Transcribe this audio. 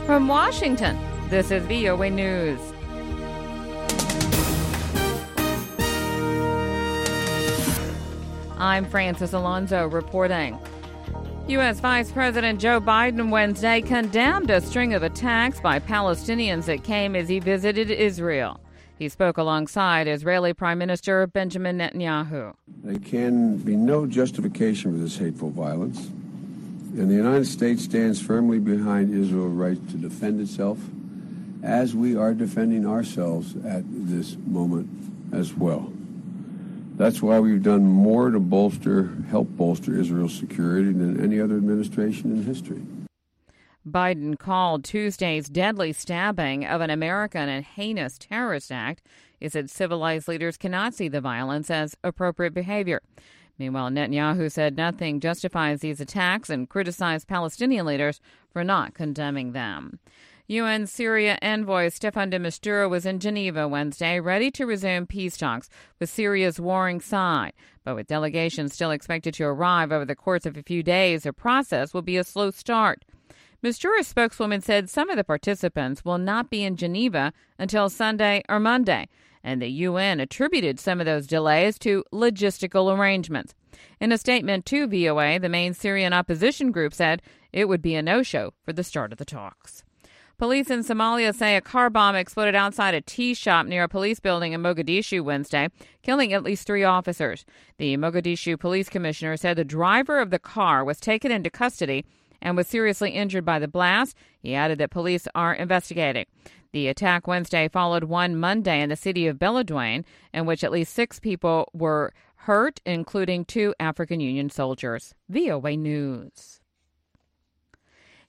From Washington, this is VOA News. I'm Frances Alonso reporting. U.S. Vice President Joe Biden Wednesday condemned a string of attacks by Palestinians that came as he visited Israel. He spoke alongside Israeli Prime Minister Benjamin Netanyahu. There can be no justification for this hateful violence, and the United States stands firmly behind Israel's right to defend itself, as we are defending ourselves at this moment as well. That's why we've done more to help bolster Israel's security than any other administration in history. Biden called Tuesday's deadly stabbing of an American a heinous terrorist act. He said civilized leaders cannot see the violence as appropriate behavior. Meanwhile, Netanyahu said nothing justifies these attacks and criticized Palestinian leaders for not condemning them. UN Syria envoy Staffan de Mistura was in Geneva Wednesday, ready to resume peace talks with Syria's warring side. But with delegations still expected to arrive over the course of a few days, the process will be a slow start. Mistura's spokeswoman said some of the participants will not be in Geneva until Sunday or Monday, and the UN attributed some of those delays to logistical arrangements. In a statement to VOA, the main Syrian opposition group said it would be a no-show for the start of the talks. Police in Somalia say a car bomb exploded outside a tea shop near a police building in Mogadishu Wednesday, killing at least 3 officers. The Mogadishu police commissioner said the driver of the car was taken into custody and was seriously injured by the blast. He added that police are investigating. The attack Wednesday followed one Monday in the city of Beledweyne, in which at least 6 people were hurt, including 2 African Union soldiers. VOA News.